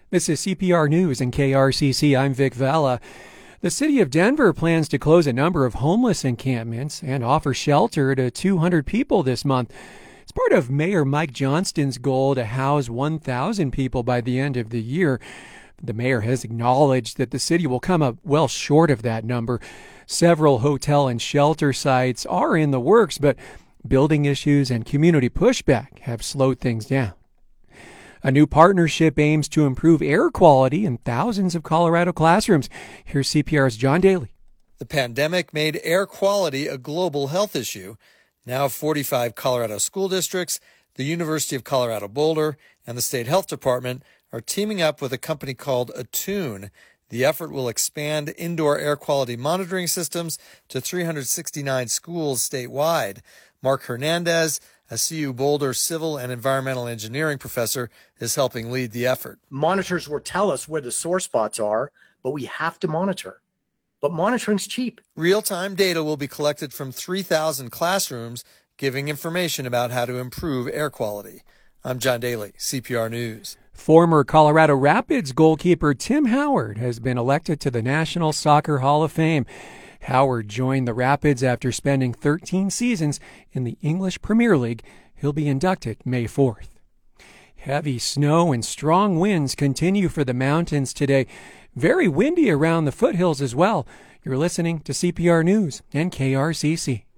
This is CPR News and KRCC. I'm Vic Vela. The city of Denver plans to close a number of homeless encampments and offer shelter to 200 people this month. It's part of Mayor Mike Johnston's goal to house 1,000 people by the end of the year. The mayor has acknowledged that the city will come up well short of that number. Several hotel and shelter sites are in the works, but building issues and community pushback have slowed things down. A new partnership aims to improve air quality in thousands of Colorado classrooms. Here's CPR's John Daly. The pandemic made air quality a global health issue. Now 45 Colorado school districts, the University of Colorado Boulder, and the State Health Department are teaming up with a company called Attune. The effort will expand indoor air quality monitoring systems to 369 schools statewide. Mark Hernandez, a CU Boulder civil and environmental engineering professor, is helping lead the effort. Monitors will tell us where the sore spots are, but we have to monitor. But monitoring's cheap. Real-time data will be collected from 3,000 classrooms, giving information about how to improve air quality. I'm John Daly, CPR News. Former Colorado Rapids goalkeeper Tim Howard has been elected to the National Soccer Hall of Fame. Howard joined the Rapids after spending 13 seasons in the English Premier League. He'll be inducted May 4th. Heavy snow and strong winds continue for the mountains today. Very windy around the foothills as well. You're listening to CPR News and KRCC.